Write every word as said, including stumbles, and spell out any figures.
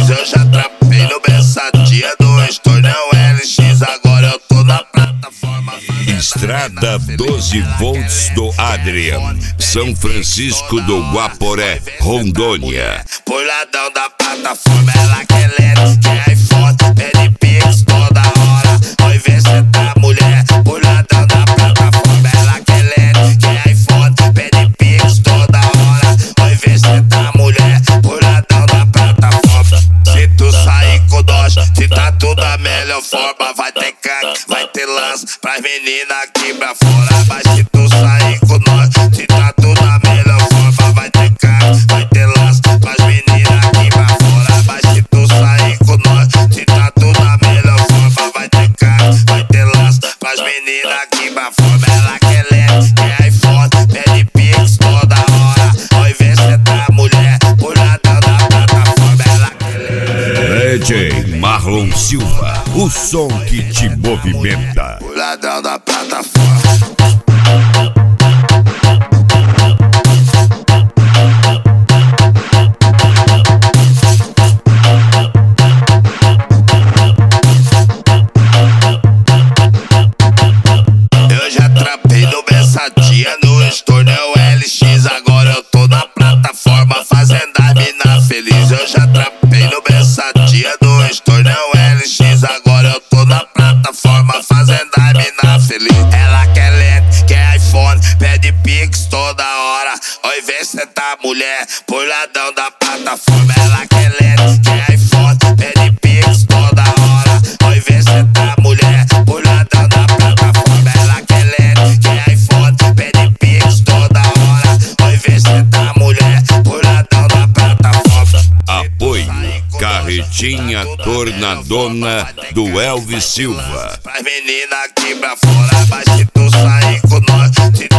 feliz. Eu já trapei no Versatia do Estornão L X. Agora eu tô na plataforma. Estrada doze volts do Adrian, São Francisco do Guaporé, Rondônia. Puladão da plataforma, ela quer L E D, quer iPhone, pede Pix toda hora. Oi, vê cê tá mulher. Puladão da plataforma, ela quer L E D, quer iPhone, pede Pix toda hora. Oi, vê cê tá mulher. Puladão da plataforma. Se tu sair com nós, se tá tudo da melhor forma, vai ter canto, vai ter lance pras meninas aqui pra fora. Mas se tu sair com nós, se tá tudo da melhor forma, vai ter canto, vai ter lance pras meninas aqui pra fora. Mas se tu sair com nós, se tá tudo da melhor forma, vai ter canto, vai ter lance pras meninas aqui pra fora. Ela quer L E D, quer iPhone, pede Pix toda hora. Oi, vê cê tá mulher, puladão da plataforma. Ela quer D J Marlon Silva, o som que te movimenta. puladão da plataforma. Eu já trapei no Versatia, no Estornão L X. Agora eu tô na plataforma fazendo a mina feliz. Eu já trapei no Versatia, no Estornão L X. Agora eu tô na plataforma fazendo a mina feliz. Ela quer L E D, quer iPhone, pede Pix toda hora. Oi, vê cê tá mulher, puladão da plataforma. Ela quer L E D, quer iPhone, pede Pix toda hora. Oi, vê cê tá mulher, puladão da plataforma. Ela quer L E D, quer iPhone, pede Pix toda hora. Oi, vê cê tá mulher, puladão da plataforma. Apoio Carretinha Tornadona do Elvis Silva. Pras meninas aqui pra fora, mas se tu sair com nós, se